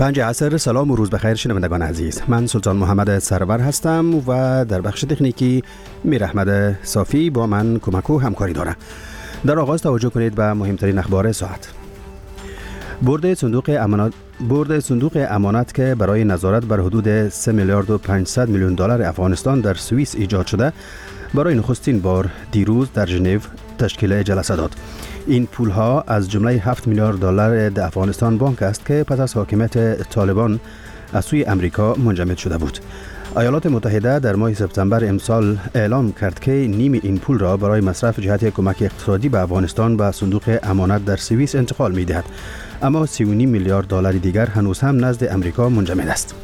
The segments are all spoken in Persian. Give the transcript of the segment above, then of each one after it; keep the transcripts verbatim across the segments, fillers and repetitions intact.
پنج عصر. سلام و روز بخیر شنوندگان عزیز. من سلطان محمد سرور هستم و در بخش تکنیکی میر احمد صافی با من کمک و همکاری داره. در آغاز توجه کنید به مهمترین اخبار ساعت. بورد صندوق امانات بورد صندوق امانت که برای نظارت بر حدود سه میلیارد و پانصد میلیون دلار افغانستان در سوئیس ایجاد شده، برای نخستین بار دیروز در ژنو تشکیل جلسه داد. این پولها از جمله هفت میلیارد دلار در افغانستان بانک است که پس از حاکمیت طالبان از سوی امریکا منجمد شده بود. ایالات متحده در ماه سپتامبر امسال اعلام کرد که نیم این پول را برای مصرف جهت کمک اقتصادی به افغانستان به صندوق امانت در سوئیس انتقال می‌دهد، اما سی و نیم میلیارد دلار دیگر هنوز هم نزد امریکا منجمد است.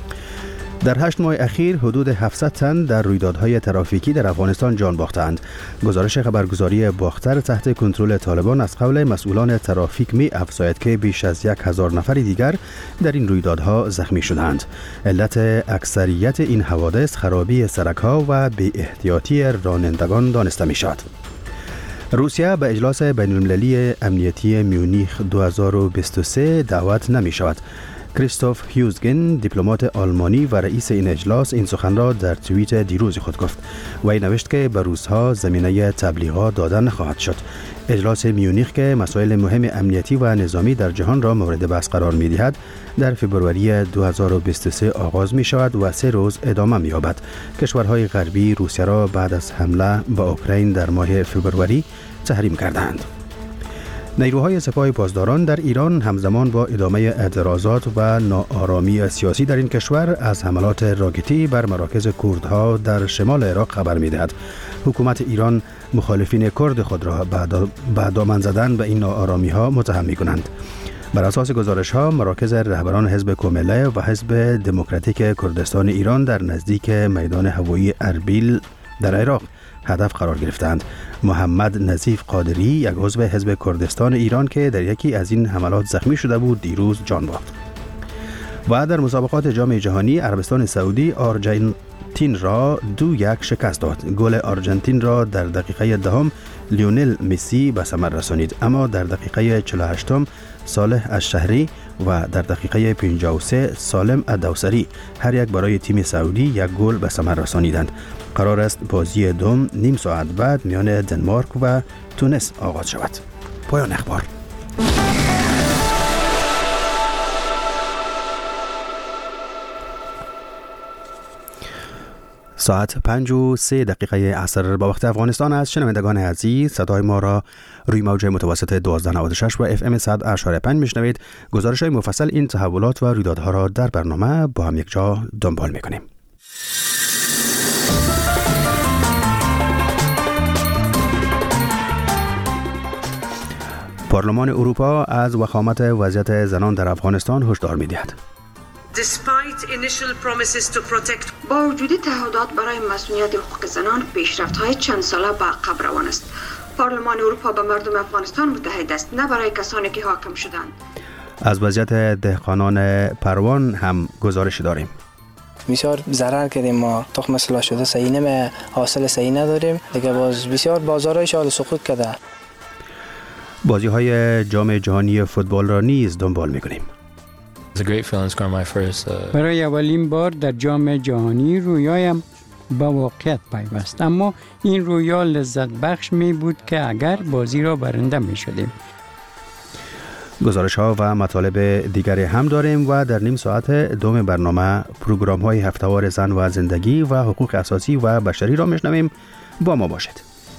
در هشت ماه اخیر حدود هفتصد تن در رویدادهای ترافیکی در افغانستان جان باختند. گزارش خبرگزاری باختر تحت کنترل طالبان از قول مسئولان ترافیک می افزاید که بیش از یک هزار نفر دیگر در این رویدادها زخمی شدند. علت اکثریت این حوادث خرابی سرک‌ها و بی احتیاطی رانندگان دانسته می شود. روسیه به اجلاس بین‌المللی امنیتی میونیخ دو هزار و بیست و سه دعوت نمی شود. کریستوف هیوزگن، دیپلمات آلمانی و رئیس این اجلاس، این سخن را در توییت دیروز خود گفت. وی نوشت که به روس‌ها زمینه تبلیغات داده نخواهد شد. اجلاس میونیخ که مسائل مهم امنیتی و نظامی در جهان را مورد بحث قرار می‌دهد، در فوریه دو هزار و بیست و سه آغاز می شود و سه روز ادامه می یابد. کشورهای غربی روسیه را بعد از حمله به اوکراین در ماه فوریه تحریم کردند. نیروهای سپاه پاسداران در ایران همزمان با ادامه اعتراضات و ناآرامی سیاسی در این کشور از حملات راکتی بر مراکز کردها در شمال عراق خبر می‌دهد. حکومت ایران مخالفین کرد خود را به دامن زدن به این ناآرامی‌ها متهم می‌کنند. بر اساس گزارش‌ها، مراکز رهبران حزب کومله و حزب دموکراتیک کردستان ایران در نزدیک میدان هوایی اربیل در عراق هدف قرار گرفتند. محمد نظیف قادری، یک عضو حزب کردستان ایران که در یکی از این حملات زخمی شده بود، دیروز جان باخت. و در مسابقات جام جهانی، عربستان سعودی آرژانتین را دو یک شکست داد. گل آرژانتین را در دقیقه دهم لیونل مسی به ثمر رسانید، اما در دقیقه چهل و هشتم صالح الشهری و در دقیقه پنجاه و سه سالم الدوسری هر یک برای تیم سعودی یک گل به ثمر رسانیدند. قرار است بازی دوم نیم ساعت بعد میان دنمارک و تونس آغاز شود. پایان اخبار. ساعت پنج و سه دقیقه عصر با وقت افغانستان است. شنوندگان عزیز، صدای ما را روی موج متوسط دوازده نود و شش و اف ام صد و پنج میشنوید. گزارش های مفصل این تحولات و رویدادها را در برنامه با هم یک جا دنبال میکنیم. پارلمان اروپا از وخامت وضعیت زنان در افغانستان هشدار می‌دهد. با وجود تعهدات برای مسئولیت حقوق زنان، پیشرفت‌های چند ساله به عقب روان است. پارلمان اروپا به مردم افغانستان متحد است، نه برای کسانی که حاکم شدند. از وضعیت دهقانان پروان هم گزارش داریم. بسیار ضرر کردیم، ما تخم اصلاح شده صحیح نمی حاصل صحیح نداریم دیگه. باز بسیار بازارهای شال سقوط کرده. بازی های جام جهانی فوتبال را نیز دنبال می‌کنیم. برای اولین بار در جام جهانی رویایم به واقعیت پیوست، اما این رویا لذت بخش می بود که اگر بازی را برنده می شدیم. گزارش ها و مطالب دیگری هم داریم و در نیم ساعت دوم برنامه پروگرام های هفته‌وار زن و زندگی و حقوق اساسی و بشری را میشنویم. با ما باشید.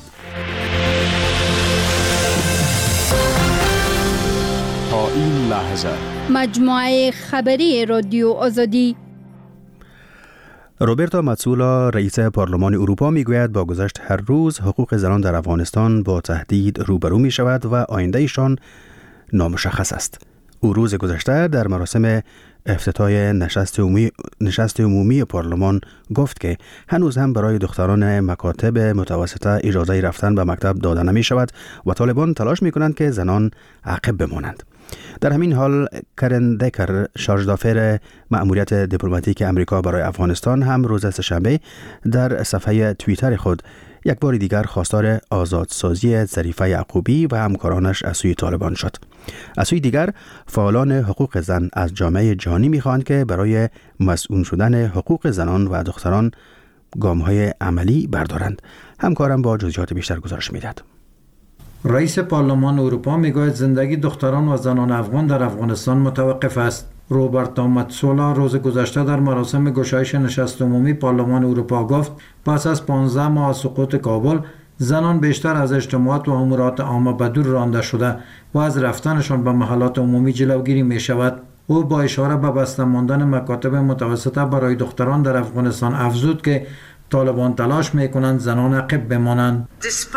تا این لحظه مجموعه خبری رادیو آزادی. روبرتا ماتسولا، رئیس پارلمان اروپا، میگوید با گذشت هر روز حقوق زنان در افغانستان با تهدید روبرو می شود و آینده ایشان نامشخص است. او روز گذشته در مراسم افتتاح نشست عمومی, نشست عمومی پارلمان گفت که هنوز هم برای دختران مکاتب متوسطه اجازه رفتن به مکتب داده نمی شود و طالبان تلاش می کنند که زنان عقب بمانند. در همین حال کرن دکر شارژدافر مأموریت دیپلماتیک امریکا برای افغانستان هم روز سه‌شنبه در صفحه توییتر خود یک بار دیگر خواستار آزادسازی ظریفه یعقوبی و همکارانش از سوی طالبان شد. از سوی دیگر فعالان حقوق زن از جامعه جهانی می‌خواهند که برای مسئول شدن حقوق زنان و دختران گام‌های عملی بردارند. همکارم با جزئیات بیشتر گزارش می‌دهد. رئیس پارلمان اروپا میگوید زندگی دختران و زنان افغان در افغانستان متوقف است. روبرتا متسولا روز گذشته در مراسم گشایش نشست عمومی پارلمان اروپا گفت پس از پانزده ماه از سقوط کابل زنان بیشتر از اجتماعات و امورات عامه به دور رانده شده و از رفتنشان به محلات عمومی جلوگیری می شود. او با اشاره به بسته ماندن مکاتب متوسطه برای دختران در افغانستان افزود که طالبان تلاش میکنند زنان عقب بمانند.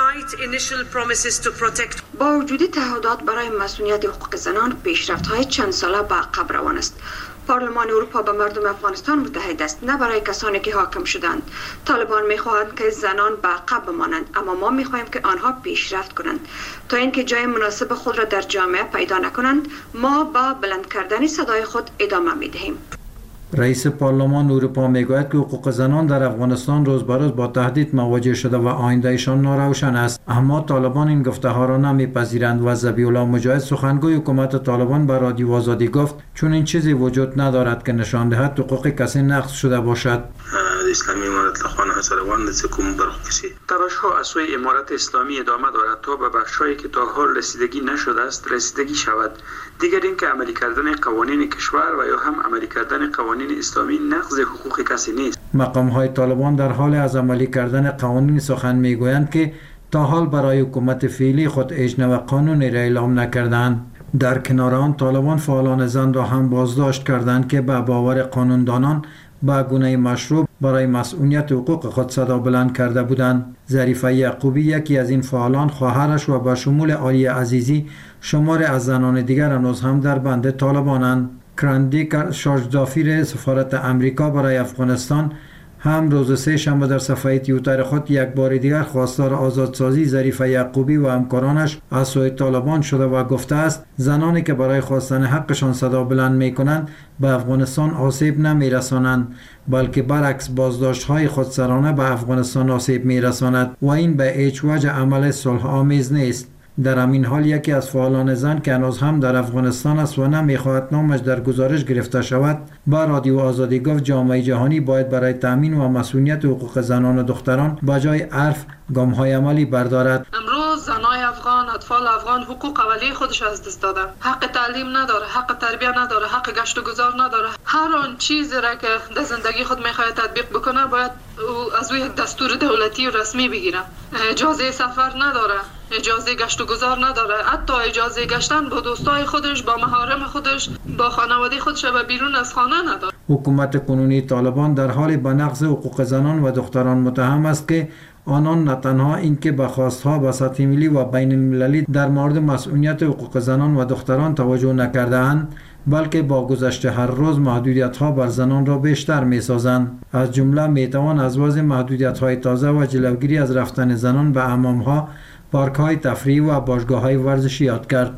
با وجود تعهدات برای مسئولیت حقوق زنان، پیشرفت‌های چند ساله به عقب روان است. پارلمان اروپا به مردم افغانستان متحد است، نه برای کسانی که حاکم شدند. طالبان میخواهند که زنان به عقب بمانند، اما ما میخواهیم که آنها پیشرفت کنند. تا اینکه جای مناسب خود را در جامعه پیدا نکنند، ما با بلند کردن صدای خود ادامه میدهیم. رئیس پارلمان اروپا میگوید که حقوق زنان در افغانستان روز به روز با تهدید مواجه شده و آیندهشان ناروشن است، اما طالبان این گفته ها را نمیپذیرند و ذبیح الله مجاهد سخنگوی حکومت طالبان به رادیو آزادی گفت چون این چیزی وجود ندارد که نشان دهد حقوق کسی نقض شده باشد. اسلامی امارت لخوان حسروان لسکوم برخوشی تلاش ها از سوی امارت اسلامی ادامه دارد تا به بخشایی که تا حال رسیدگی نشده است رسیدگی شود. دیگر این که عملی کردن قوانین کشور و یا هم عملی کردن قوانین اسلامی نقض حقوق کسی نیست. مقام های طالبان در حال از عملی کردن قوانین سخن میگویند که تا حال برای حکومت فعلی خود اجنه و قانونی را اعلام نکردند. در کنار آن طالبان فعالان زن را هم بازداشت کردند که به باور قانوندانان با گونه مشروع برای مسئولیت حقوق خود صدا بلند کرده بودند. ظریفه یعقوبی یکی از این فعالان، خواهرش و به شمول علی عزیزی شمار از زنان دیگر هنوز هم در بند طالبانند. کرندیکر شارژدافر سفارت امریکا برای افغانستان هم روز سه شنبه در صفحه توییتر خود یک بار دیگر خواستار آزادسازی ظریفه یعقوبی و همکارانش از سوی طالبان شده و گفته است زنانی که برای خواستن حقشان صدا بلند می کنند به افغانستان آسیب نمی رسانند، بلکه برعکس بازداشت‌های خودسرانه به افغانستان آسیب می رساند و این به هیچ وجه عمل صلح آمیز نیست. در همین حال یکی از فعالان زن که هنوز هم در افغانستان است و نمیخواهد نامش در گزارش گرفته شود با رادیو آزادی گفت جامعه جهانی باید برای تامین و مسئولیت حقوق زنان و دختران به جای عرف گام‌های عملی بردارد. امروز زنای افغان، اطفال افغان حقوق اولیه خودش از دست دادن. حق تعلیم نداره، حق تربیت نداره، حق گشت و گذار نداره. هر آن چیزی را که در زندگی خود میخواد تطبیق بکنه باید از روی دستور دولتی و رسمی بگیره. اجازه سفر نداره، اجازه گشت و گذار نداره، حتی اجازه گشتن با دوستای خودش، با محارم خودش، با خانواده خودش و بیرون از خانه نداره. حکومت کنونی طالبان در حال به نقض حقوق زنان و دختران متهم است که آنان نه تنها اینکه به خواستها به سطح ملی و بین المللی در مورد مسئولیت حقوق زنان و دختران توجه نکرده‌اند، بلکه با گذشت هر روز محدودیت‌ها بر زنان را بیشتر می‌سازند. از جمله می‌توان از وضع محدودیت‌های تازه و جلوگیری از رفتن زنان به حمام‌ها، پارک‌های تفریحی و باشگاه‌های ورزشی یاد کرد.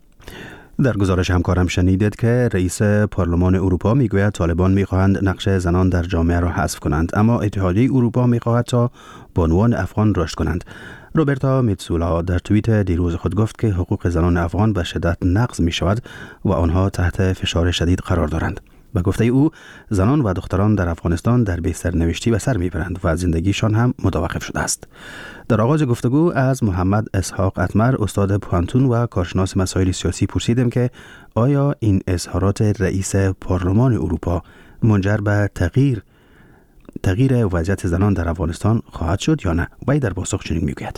در گزارش همکارم شنیدید که رئیس پارلمان اروپا میگوید طالبان میخواهند نقش زنان در جامعه را حذف کنند، اما اتحادیه اروپا میخواهد تا بانوان افغان رشد کنند. روبرتا متسولا در توییت دیروز خود گفت که حقوق زنان افغان به شدت نقض می شود و آنها تحت فشار شدید قرار دارند. به گفته او زنان و دختران در افغانستان در بی سرنوشتی به سر میبرند و زندگیشان هم متوقف شده است. در آغاز گفتگو از محمد اسحاق اتمر استاد پوانتون و کارشناس مسائل سیاسی پرسیدم که آیا این اظهارات رئیس پارلمان اروپا منجر به تغییر تغییر وضعیت زنان در افغانستان خواهد شد یا نه؟ و در پاسخ چنین میگوید: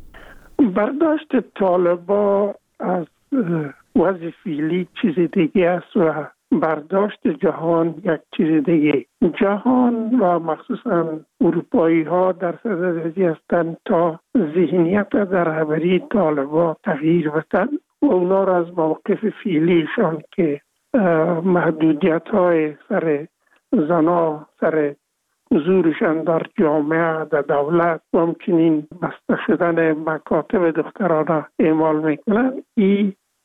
برداشت طالبان از وضع فعلی چیز دیگه است و برداشت جهان یک چیز دیگه. جهان و مخصوصا اروپایی ها در صدد هستند تا ذهنیت در رهبری طالبان تغییر بدن و اونا را از موقف فعلیشان که محدودیت های سر زنا، سر حضورشان در جامعه، در دولت و همچنین بسته شدن مکاتب دخترانه اعمال میکنن، این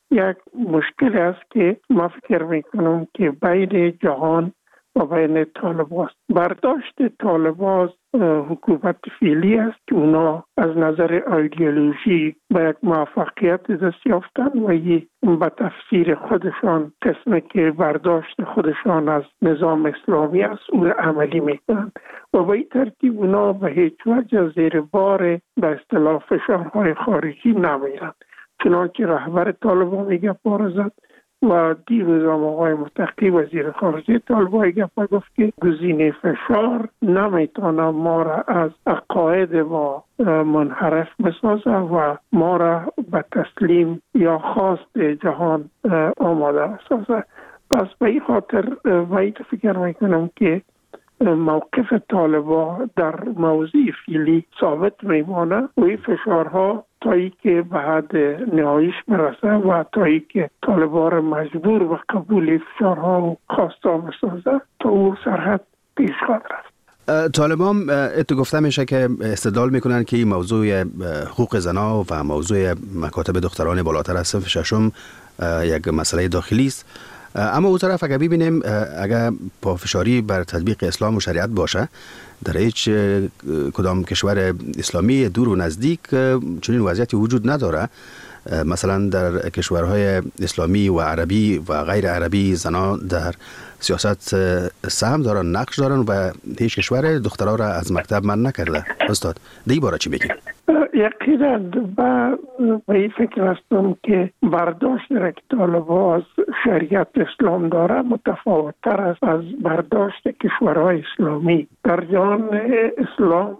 یک مشکل است که ما فکر میکنم که بین جهان و بین طالبان است. برداشت طالبان حکومت فعلی است که اونا از نظر ایدئولوژی به یک موفقیت دست یافتن و به تفسیر خودشان قسمی که برداشت خودشان از نظام اسلامی است او عملی میکنند و به این ترتیب اونا به هیچ وجه زیر بار به اصطلاح فشارهای خارجی نمیرند. چنانچه رهبر طالبان میگه پارزد و دیروز هم آقای متقی وزیر خارجه طالبان گفت گفت که گزینه فشار نمیتونه ما را از عقاید ما منحرف بسازه و ما را به تسلیم یا خواست جهان آماده بسازه. پس به این خاطر باید فکر میکنم که موقف طالبان در موضوع فعلی ثابت میمانه و این فشارها تا ای که به حد نهاییش برسه و تا ای که طالبان را مجبور به قبول فشارها و خواستا بسازه تا او سرحد پیش خواهد رفت. طالبان اتو گفته میشه که استدلال میکنن که این موضوع حقوق زنا و موضوع مکاتب دختران بالاتر از صف ششم یک مسئله داخلی است، اما او طرف اگر ببینیم اگر پافشاری بر تطبیق اسلام و شریعت باشه در هیچ کدام کشور اسلامی دور و نزدیک چنین وضعیتی وجود نداره. مثلا در کشورهای اسلامی و عربی و غیر عربی زنان در سیاست سهم دارن، نقش دارن و هیچ کشور دخترها را از مکتب منع نکرده. استاد دی باره چی بگید؟ یقینا با به این فکر هستم که برداشت را که طالبان از شریعت اسلام داره متفاوت تر است از برداشت کشورهای اسلامی. در جهان اسلام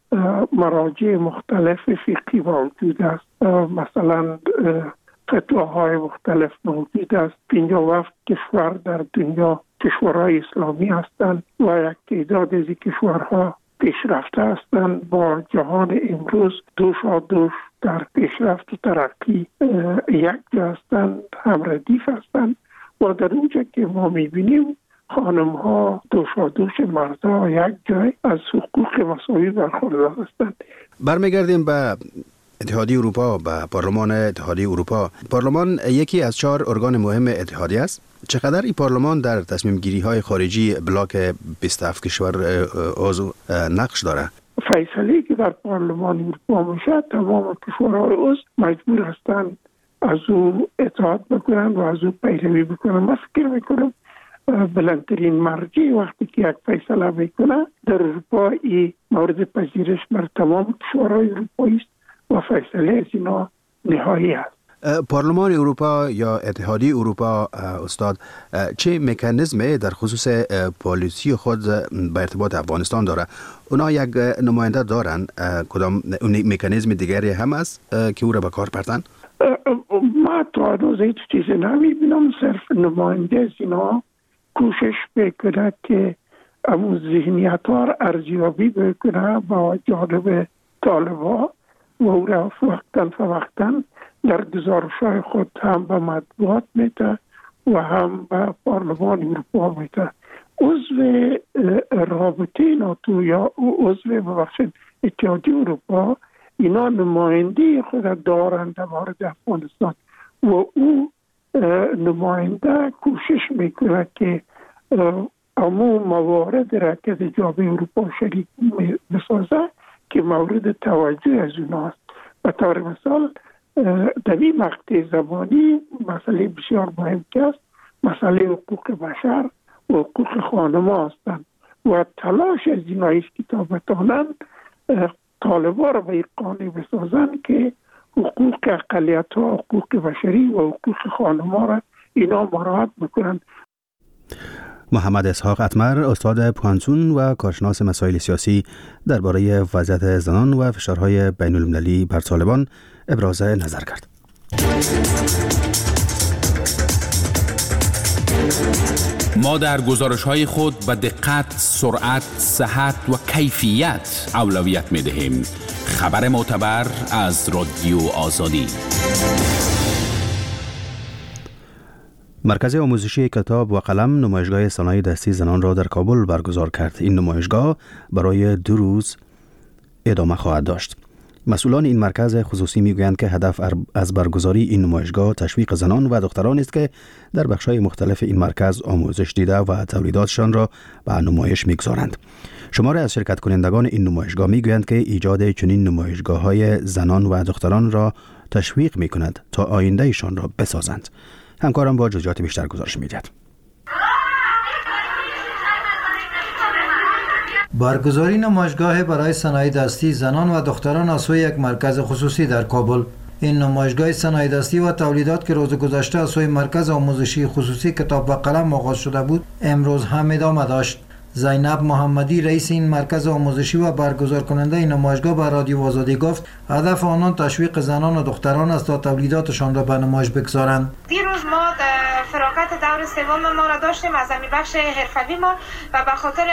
مراجع مختلف فقهی موجود است، مثلا فتواهای مختلف موجود است. پنجاه و هفت کشور در دنیا کشورهای اسلامی هستند و یک تعداد از این کشورها پیشرفته هستند با جهان امروز دوشا دوش در پیشرفت و ترقی یک جا هستند، هم ردیف هستند و در اونجا که ما میبینیم خانم ها دوشا دوش مردها یک جای از حقوق مساوی برخوردار هستند. برمیگردیم به اتحادیه اروپا، به پارلمان اتحادیه اروپا. پارلمان یکی از چهار ارگان مهم اتحادیه است. چقدر این پارلمان در تصمیم گیری های خارجی بلاک بیست و هفت کشور عضو نقش داره؟ فیصله که در پارلمان اروپا میشه تمام کشورهای عضو مجبور هستند از او اطاعت بکنن و از او پیروی بکنن. من فکر میکنم بلندترین مرجع وقتی که یک فیصله میکنه در اروپا این مورد پذیرش بر تمام کشورهای اروپایی است و فیصله از اینا نهایی است. پارلمان اروپا یا اتحادیه اروپا استاد چه مکانیزمی در خصوص پالیسی خود به ارتباط افغانستان داره؟ اونا یک نماینده دارن، کدام مکانیزم دیگری هم است که او را به کار بردن؟ ما تا روز هیچ چیزی نمیبینم، صرف نماینده از اینا کوشش بکنه که امون ذهنیت ها را ارزیابی بکنه با جانب طالبان و او را وقتا فوقتا در گزارش‌های خود هم به مطبوعات میده و هم به پارلمان اروپا میده. عضو رابطه ناتو یا عضو ببخشید اتحادیه اروپا اینا نماینده خود دارند در مورد افغانستان و او نماینده کوشش میکنه که عموم موارد را که در جامعه اروپا شریک بسازه که مورد توجه از اوناست. به طور مثال در این مقطع زمانی مسئله بسیار مهم که است مسئله حقوق بشر و حقوق خانما هستند و تلاش از ایناییست که تا بتانند طالبان را به این قانع بسازند که حقوق اقلیت ها، حقوق بشری و حقوق خانما را اینا مراعات بکنند. محمد اسحاق اتمر، استاد پوانتون و کارشناس مسائل سیاسی درباره وضعیت زنان و فشارهای بین المللی بر طالبان ابراز نظر کرد. ما در گزارش‌های خود به دقت، سرعت، صحت و کیفیت اولویت می‌دهیم. خبر معتبر از رادیو آزادی. مرکز آموزشی کتاب و قلم نمایشگاه صنایع دستی زنان را در کابل برگزار کرد. این نمایشگاه برای دو روز ادامه خواهد داشت. مسئولان این مرکز خصوصی میگویند که هدف از برگزاری این نمایشگاه تشویق زنان و دختران است که در بخش‌های مختلف این مرکز آموزش دیده و تولیداتشان را به نمایش میگذارند. شماره از شرکت کنندگان این نمایشگاه میگویند که ایجاد چنین نمایشگاه‌های زنان و دختران را تشویق میکند تا آیندهشان را بسازند. همکارم با جزئیات بیشتر گزارش میدهد. برگزاری نمایشگاه برای صنایع دستی زنان و دختران از سوی یک مرکز خصوصی در کابل. این نمایشگاه صنایع دستی و تولیدات که روز گذشته از سوی مرکز آموزشی خصوصی کتاب و قلم آغاز شده بود، امروز هم ادامه داشت. زینب محمدی رئیس این مرکز آموزشی و برگزار کننده این نمایشگاه به رادیو آزادی گفت هدف آنان تشویق زنان و دختران است تا تولیداتشان را به نمایش بگذارند. دیروز ما فراغت دور سوم ما را داشتیم از همین بخش حرفوی ما و به خاطر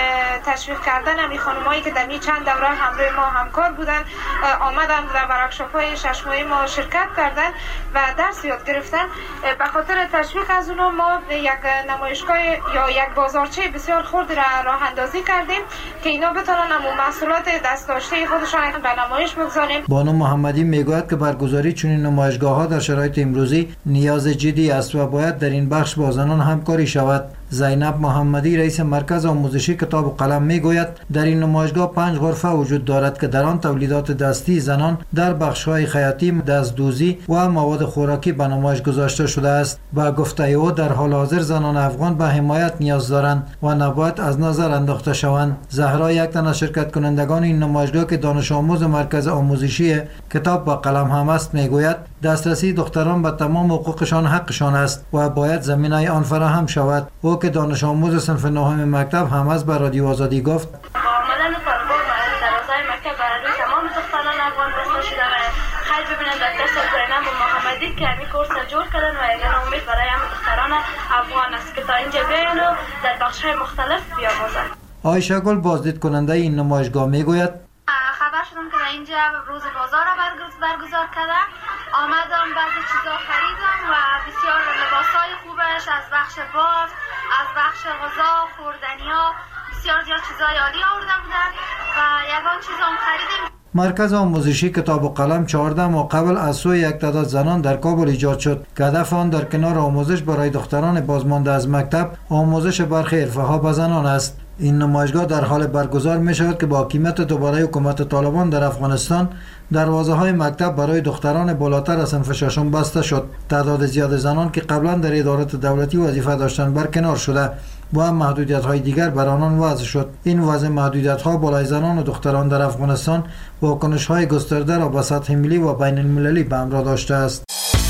تشویق کردن همین خانمایی که در این چند دوره همراه ما همکار بودن آمدن در ورکشاپ‌های شش ماهه ما شرکت کردن و درس یاد گرفتن. به خاطر تشویق از اونها ما یک نمایشگاه یا یک بازارچه بسیار خرد را راه اندازی کردیم که اینا بتونن همون محصولات دست داشته خودشان به نمایش بگذاریم. بانو محمدی میگوید که برگزاری چنین نمایشگاه‌ها در شرایط امروزی نیاز جدی است و باید در این بخش با زنان همکاری شود. زینب محمدی رئیس مرکز آموزشی کتاب و قلم میگوید در این نمایشگاه پنج غرفه وجود دارد که در آن تولیدات دستی زنان در بخش‌های خیاطی، دستدوزی و مواد خوراکی به نمایش گذاشته شده است. با گفته او در حال حاضر زنان افغان به حمایت نیاز دارند و نباید از نظر انداخته شوند. زهرا یک تن از شرکت کنندگان این نمایشگاه که دانش آموز مرکز آموزشی کتاب و قلم هم است میگوید دسترسی دختران به تمام حقوقشان حقشان است و باید زمینه آن فراهم شود. او که دانش آموز صنف نهم مکتب هم از به رادیو آزادی گفت آمدن طالبان در فضای مکتب برای تمام دختران افغان بسته شده و خیلی ببینن در درس زینب محمدی که همین کورس جور کردن و اگر امید برای همه دختران افغان است که تا اینجا بیاین و در بخش‌های مختلف بیاموزند. عایشه گل بازدید کننده این نمایشگاه میگوید خبر شدم که اینجا روز بازار را برگزار کردن، آمدم بعضی چیزا خریدم و بسیار لباسای خوبش از بخش بافت، از بخش غذا، خوردنیا بسیار زیاد چیزای عالی آورده بودن و یگان چیزام خریدیم. مرکز آموزشی کتاب و قلم چهارده ماه قبل از سوی یک تعداد زنان در کابل ایجاد شد که هدف آن در کنار آموزش برای دختران بازمانده از مکتب آموزش برخی حرفه‌ها به زنان است. این نمایشگاه در حال برگزار می شود که با حاکمیت دوباره حکومت طالبان در افغانستان دروازه های مکتب برای دختران بالاتر از صنف ششم بسته شد. تعداد زیاد زنان که قبلا در ادارات دولتی وظیفه داشتند برکنار شده و هم محدودیت های دیگر بر آنان وضع شد. این وضع محدودیت ها بالای زنان و دختران در افغانستان واکنش های گسترده را به سطح ملی و بین المللی به همراه داشته است.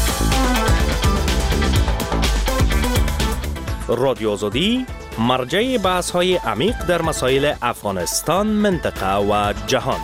رادیو آزادی مرجع بحث های عمیق در مسائل افغانستان، منطقه و جهان.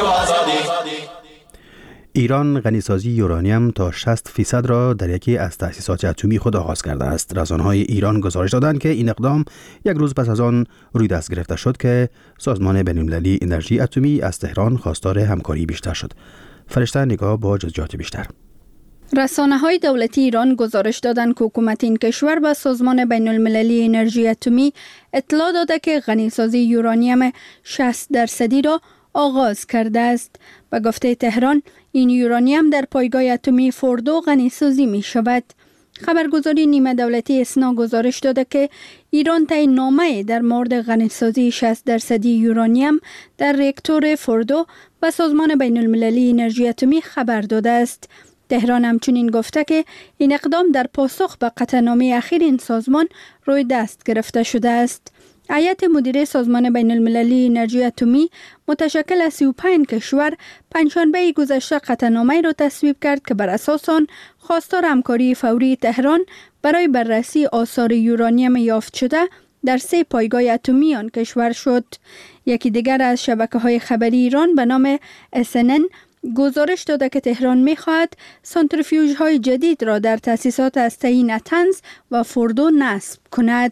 ایران غنیسازی یورانیم تا شصت فیصد را در یکی از تأسیسات اتمی خود آغاز کرده است. رسانه‌های ایران گزارش دادند که این اقدام یک روز پس از آن روی دست گرفته شد که سازمان بین‌المللی انرژی اتمی از تهران خواستار همکاری بیشتر شد. فرشته نگاه با جزئیات بیشتر. رسانه‌های دولتی ایران گزارش دادند که حکومت این کشور به سازمان بین المللی انرژی اتمی اطلاع داده که غنیسازی یورانیم شصت درصدی را آغاز کرده است. به گفته تهران این یورانیم در پایگاه اتمی فوردو غنیسازی می شود. خبرگزاری نیمه دولتی اسنا گزارش داده که ایران تعیین نامه در مورد غنیسازی شصت درصدی یورانیم در راکتور فوردو به سازمان بین المللی انرژی اتمی خبر داده است. تهران همچنین گفته که این اقدام در پاسخ به قطعنامه اخیر این سازمان روی دست گرفته شده است. هیئت مدیره سازمان بین المللی انرژی اتمی متشکل از سی و پنج کشور پنجشنبه گذشته قطعنامه را تصویب کرد که بر اساس آن خواستار همکاری فوری تهران برای بررسی آثار یورانیم یافت شده در سه پایگاه اتمی آن کشور شد. یکی دیگر از شبکه‌های خبری ایران به نام اس ان ان گزارش داده که تهران می‌خواهد سانتریفیوژهای جدید را در تأسیسات هسته‌ای نتنز و فوردو نصب کند.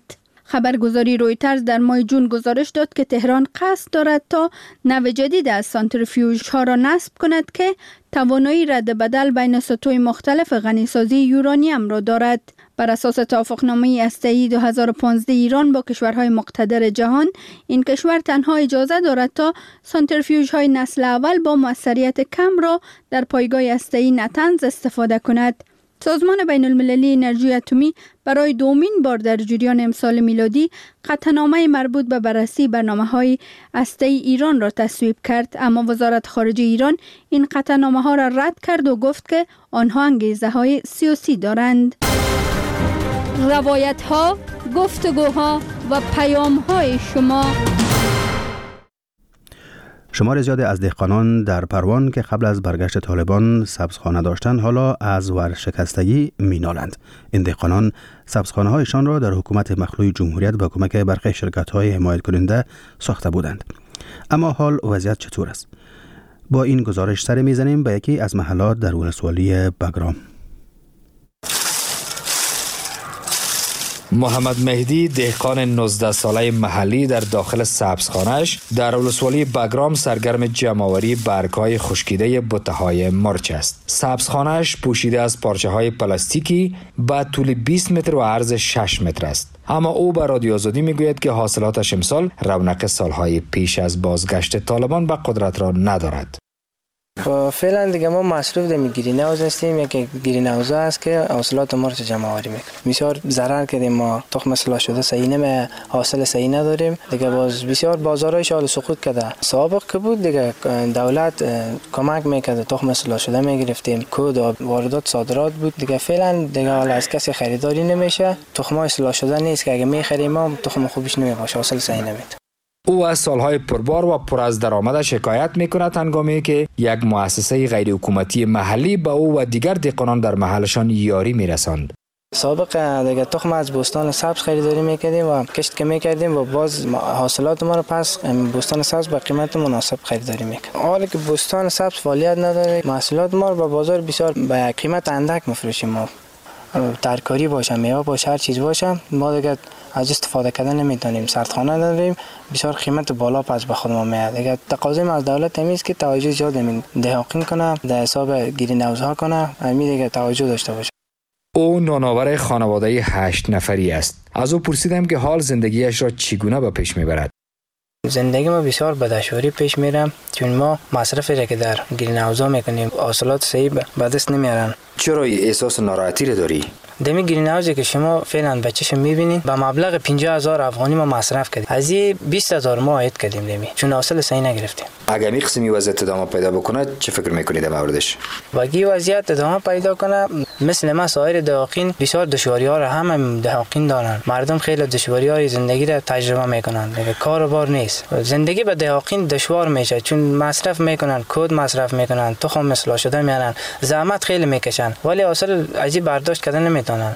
خبرگزاری رویترز در ماه جون گزارش داد که تهران قصد دارد تا نو جدید از سانتریفیوژ ها را نصب کند که توانایی رد بدل بین سطوح مختلف غنیسازی یورانیم را دارد. بر اساس توافقنامه هسته‌ای دو هزار و پانزده ایران با کشورهای مقتدر جهان، این کشور تنها اجازه دارد تا سانتریفیوژ های نسل اول با موثریت کم را در پایگاه هسته‌ای نتنز استفاده کند. سازمان بین المللی انرژی اتمی برای دومین بار در جریان امسال میلادی قطعنامه مربوط به بررسی برنامه‌های هسته‌ای ایران را تصویب کرد، اما وزارت خارجه ایران این قطعنامه ها را رد کرد و گفت که آنها انگیزه های سیاسی دارند. روایت ها، گفتگوها و پیام های شما. شمار زیادی از دهقانان در پروان که قبل از برگشت طالبان سبزخانه داشتند حالا از ورشکستگی مینالند. این دهقانان سبزخانه هایشان را در حکومت مخلوع جمهوریت با کمک برخی شرکت های حمایت کننده ساخته بودند. اما حال وضعیت چطور است؟ با این گزارش سر میزنیم به یکی از محلات در ولسوالی بگرام. محمد مهدی دهقان نوزده ساله محلی در داخل سبزخانه‌اش در ولسوالی بگرام سرگرم جمع‌آوری برگ‌های خشکیده بوته‌های مرچ است. سبزخانه‌اش پوشیده از پارچه‌های پلاستیکی با طول بیست متر و عرض شش متر است. اما او به رادیو آزادی میگوید که حاصلاتش امسال رونق سالهای پیش از بازگشت طالبان به قدرت را ندارد. فعلا دیگه ما مصروف دمی گرین هاوس هستیم. یک گرین هاوس است که حاصلات مرچ جمع آوری میکنیم. بسیار ضرر کردیم، ما تخم اصلاح شده صحیح نمی حاصل صحیح نداریم دیگه. باز بسیار بازارهای شال سقوط کرده. سابق که بود دیگه دولت کمک میکرد، تخم اصلاح شده میگرفتیم، کود واردات صادرات بود دیگه. فعلا دیگه حالا از کسی خریداری نمیشه، تخم اصلاح شده نیست که اگه میخریم ما تخم خوبش نمیباشه، حاصل صحیح نمیده. او از سالهای پربار و پر از درآمد شکایت میکند هنگامی که یک مؤسسه غیر حکومتی محلی به او و دیگر دهقانان در محلشان یاری میرساند. سابق دیگه تخم از بوستان سبز خریداری میکردیم و کشت که میکردیم و باز حاصلات ما رو پس بوستان سبز به قیمت مناسب خریداری میکردیم. حالا که بوستان سبز فعالیت نداره، محصولات ما رو به بازار بسیار به قیمت اندک میفروشیم. ما ترکاری باشه، میوه باشه، هر چیز باشه، ما دیگه از استفاده کردن نمیتونیم. سردخانه نداریم، بسیار قیمت بالا پس به خود ما میاد دیگه. تقاضای از دولت همیست که توجه زیاد همین دهقان کنه، در حساب گرین هاوس ها کنه، همین دیگه توجه داشته باشه. او نانآور خانواده هشت نفری است. از او پرسیدم که حال زندگیش را چگونه به پیش میبرد. زندگی ما بسیار به دشواری پیش میرم، چون ما مصرفی را که در گرین هاوس ها میکنیم حاصلات صحیح به دست نمیارن. چرا احساس ناراحتی را داری؟ دمی گرین هاوسی که شما فعلا بچه‌ش میبینید با مبلغ پنجاه هزار افغانی ما مصرف کردیم، از این بیست هزار ما عاید کردیم دمی، چون حاصل صحیح نگرفتیم. اگر می قسمی وضعیت ادامه پیدا بکنه چه فکر میکنید در موردش؟ وگی وضعیت ادامه پیدا کنه، مثل ما سایر دهقان بسیار دشواری ها را هم دهقان دارن. مردم خیلی دشواری های زندگی را تجربه میکنن دیگه، کار و بار نیست. زندگی به دهقان دشوار میشه، چون مصرف میکنن، کود مصرف میکنن، تخم اصلاح شده میارن، زحمت خیلی میکشن، ولی حاصل عجیب برداشت کردن نمیتونن.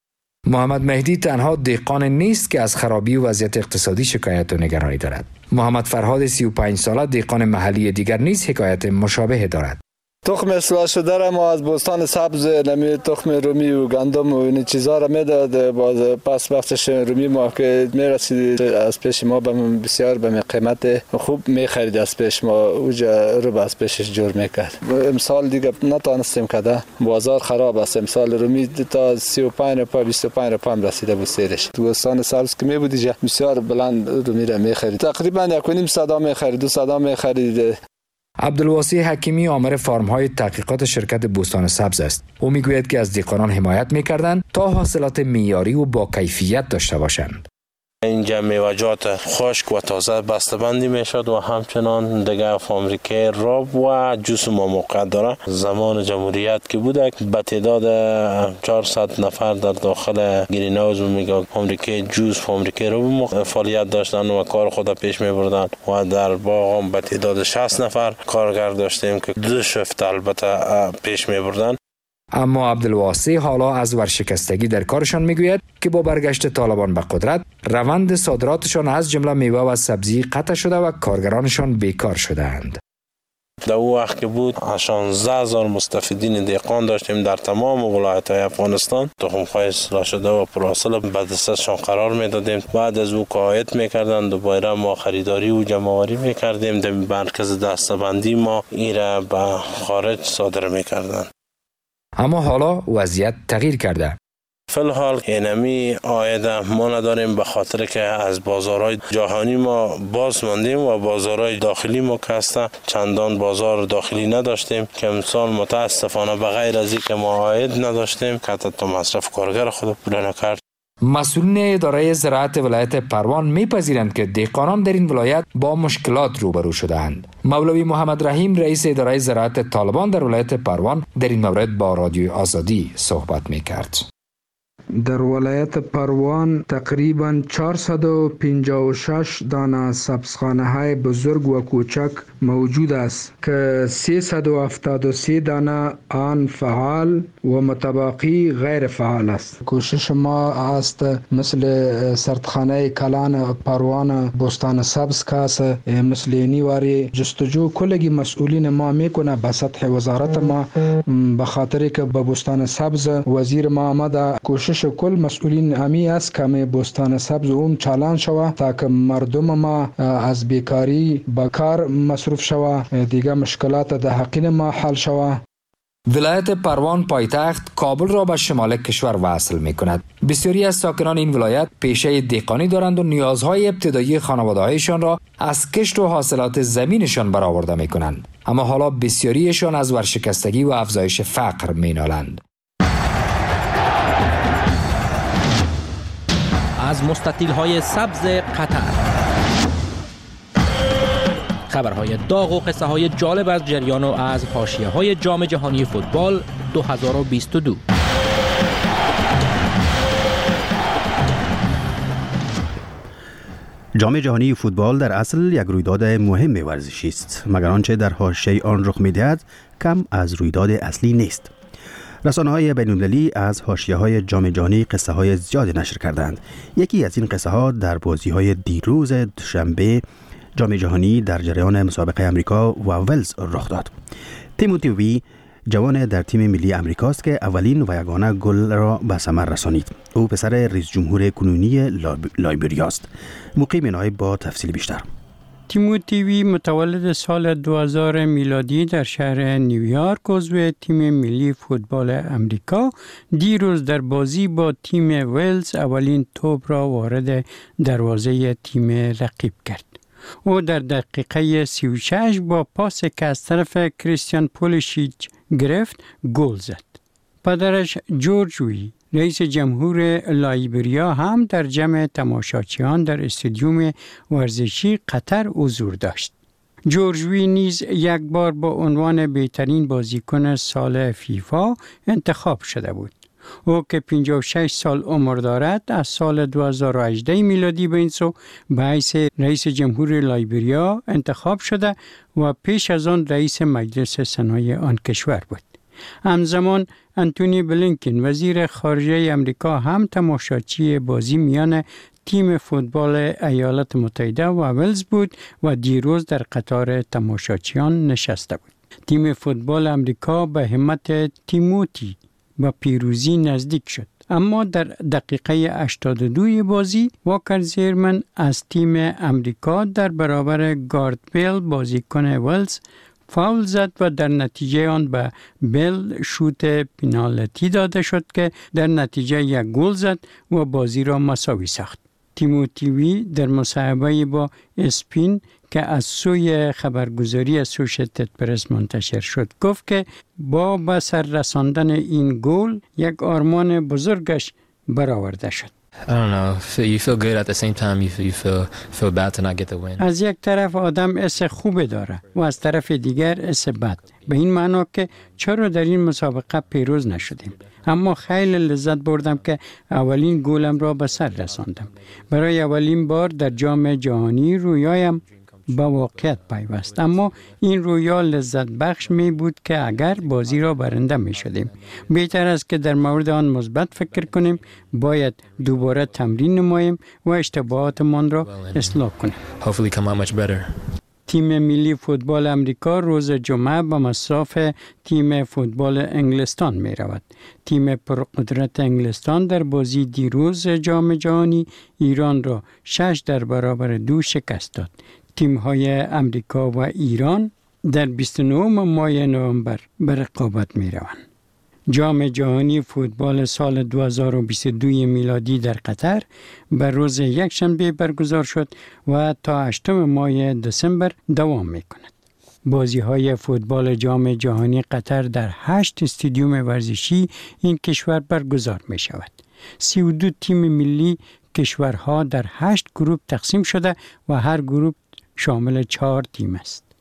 محمد مهدی تنها دهقان نیست که از خرابی و وضعیت اقتصادی شکایت و نگرانی دارد. محمد فرهاد سی و پنج ساله دهقان محلی دیگر نیز حکایت مشابه دارد. تخم اصلاح شده را ما از بوستان سبز نمی تخم رومی و گندم و این چیزا را میداد. باز پس وقتش رومی ما که میرسید از پیش ما به بسیار به قیمت خوب میخرید، از پیش ما اوجا رو از پیشش جور میکرد. امسال دیگه نتونستیم کده، بازار خراب است. امسال رومی تا سی و پنج روپیه بیست و پنج روپیه هم رسیده بود سیرش. بوستان سبز که میبود دیگه بسیار بلند رومی را میخرید، تقریبا یک و نیم صدا میخرید، دو صدا میخرید. عبدالواسی حکیمی آمر فارم‌های تحقیقات شرکت بوستان سبز است. او میگوید که از دهقانان حمایت می‌کردند تا حاصلات معیاری و با کیفیت داشته باشند. اینجا میوه‌جات خشک و تازه بسته‌بندی میشد و همچنان دیگه فابریکه راب و جوس ما موقع داره. زمان جمهوریت که بوده به تعداد چهارصد نفر در داخل گرین هاوس میگه فابریکه جوس، فابریکه راب فعالیت داشتن و کار خود پیش میبردن و در باغ هم به تعداد شصت نفر کارگر داشتیم که دو شفت البته پیش میبردن. اما عبدالواسی حالا از ورشکستگی در کارشان میگوید که با برگشت طالبان به قدرت روند صادراتشان از جمله میوه و سبزی قطع شده و کارگرانشان بیکار شدند. در اون وقت که بود شانزده هزار مستفیدین دهقان داشتیم در تمام ولایت‌های افغانستان. تخم‌های اصلاح شده و پرحاصل به دستشان قرار میدادیم. بعد از او کاهد میکردن دوباره ما خریداری و جمع‌آوری میکردیم. در مرکز دسته‌بندی ما این را به خارج صادر میکردن. اما حالا وضعیت تغییر کرده. فی‌الحال اینمی عاید ما نداریم به خاطر که از بازارهای جهانی ما باز ماندیم و بازارهای داخلی ما که هسته چندان بازار داخلی نداشتیم که امسال متاسفانه به غیر از اینکه ما عاید نداشتیم که حتی مصرف کارگر خود پول نکرد. مسئولین اداره زراعت ولایت پروان میپذیرند که دهقانان در این ولایت با مشکلات روبرو شده‌اند. مولوی محمد رحیم رئیس اداره زراعت طالبان در ولایت پروان در این مورد با رادیوی آزادی صحبت میکرد. در ولایت پروان تقریباً چهارصد و پنجاه و شش دانه سبزخانه های بزرگ و کوچک موجود است که سیصد و هفتاد و سه دانه آن فعال و متبقی غیر فعال است. کوشش ما است مثل سردخانه کلان پروان بستان سبز کاس مثل اینیواری جستجو کلگی مسئولین ما میکنه به سطح وزارت ما به خاطر که به بستان سبز وزیر ما آمده. کوشش کل مسئولین امی است که می بستان سبز اون چالان شوه تا که مردم ما از بیکاری به کار مصروف شوه، دیگه مشکلات ده حقین ما حل شوه. ولایت پروان پایتخت کابل را به شمال کشور وصل می کند. بسیاری از ساکنان این ولایت پیشه دهقانی دارند و نیازهای ابتدایی خانواده‌هایشان را از کشت و حاصلات زمینشان برآورده می کنند. اما حالا بسیاریشان از ورشکستگی و افزایش فقر می نالند. از مستطیل‌های سبز قطر، خبرهای داغ و قصه های جالب از جریان و از حاشیه‌های جام جهانی فوتبال دو هزار و بیست و دو. جام جهانی فوتبال در اصل یک رویداد مهم ورزشی است، مگر آنچه در حاشیه آن رخ می‌دهد کم از رویداد اصلی نیست. رسانه‌های بین‌المللی از حاشیه‌های جام جهانی قصه‌های زیاد نشر کردند. یکی از این قصه‌ها در بازی‌های دیروز دوشنبه جام جهانی در جریان مسابقه امریکا و ولز رخ داد. تیموتی وی جوان در تیم ملی امریکاست که اولین و یگانه گل را به ثمر رسانید. او پسر رئیس جمهور کنونی لایبریا است. مقیم نایب با تفصیل بیشتر. تیموتی وی متولد سال دو هزار میلادی در شهر نیویورک عضو تیم ملی فوتبال امریکا دیروز در بازی با تیم ولز اولین توپ را وارد دروازه تیم رقیب کرد. او در دقیقه سی و شش با پاس که از طرف کریستیان پولیشیچ گرفت گل زد. پدرش جورج وی رئیس جمهور لایبریا هم در جمع تماشاچیان در استادیوم ورزشی قطر حضور داشت. جورج وی نیز یک بار با عنوان بهترین بازیکن سال فیفا انتخاب شده بود. او که پنجاه و شش سال عمر دارد از سال دو هزار و هجده میلادی به این سو به حیث رئیس جمهور لایبریا انتخاب شده و پیش از آن رئیس مجلس سنای آن کشور بود. همزمان انتونی بلینکن وزیر خارجه امریکا هم تماشاچی بازی میان تیم فوتبال ایالات متحده و ولز بود و دیروز در قطار تماشاچیان نشسته بود. تیم فوتبال امریکا به همت تیموتی با پیروزی نزدیک شد، اما در دقیقه هشتاد و دو بازی واکر زیرمن از تیم امریکا در برابر گارد بیل بازیکن ولز فاول زد و در نتیجه آن به بیل شوت پنالتی داده شد که در نتیجه یک گل زد و بازی را مساوی ساخت. تیموتی وی در مصاحبه با اسپین که از سوی خبرگزاری اسوشیتد پرس منتشر شد گفت که با به سر رساندن این گل یک آرمان بزرگش برآورده شد. I don't know. You feel good at the same time. You feel, you feel feel bad to not get the win. از یک طرف آدم حس خوبه داره و از طرف دیگر حس بد. به این معنا که چرا در این مسابقه پیروز نشدیم. اما خیلی لذت بردم که اولین گلم را به سر رساندم. برای اولین بار در جام جهانی رویایم با واقعیت پیوست، اما این رویا لذت بخش می بود که اگر بازی را برنده می شدیم. بهتر است که در مورد آن مثبت فکر کنیم. باید دوباره تمرین نماییم و اشتباهاتمان را اصلاح کنیم. Hopefully come out much better. تیم ملی فوتبال امریکا روز جمعه به مصاف تیم فوتبال انگلستان می رود. تیم پرقدرت انگلستان در بازی دیروز جام جهانی ایران را شش در برابر دو شکست داد. تیم های امریکا و ایران در بیست و نهم ماه نوامبر به رقابت می روند. جام جهانی فوتبال سال دو هزار و بیست و دو میلادی در قطر به روز یکشنبه برگزار شد و تا هشتم ماه دسامبر دوام می کند. بازی های فوتبال جام جهانی قطر در هشت استادیوم ورزشی این کشور برگزار می شود. سی و دو تیم ملی کشورها در هشت گروه تقسیم شده و هر گروه شامل چهار تیم است.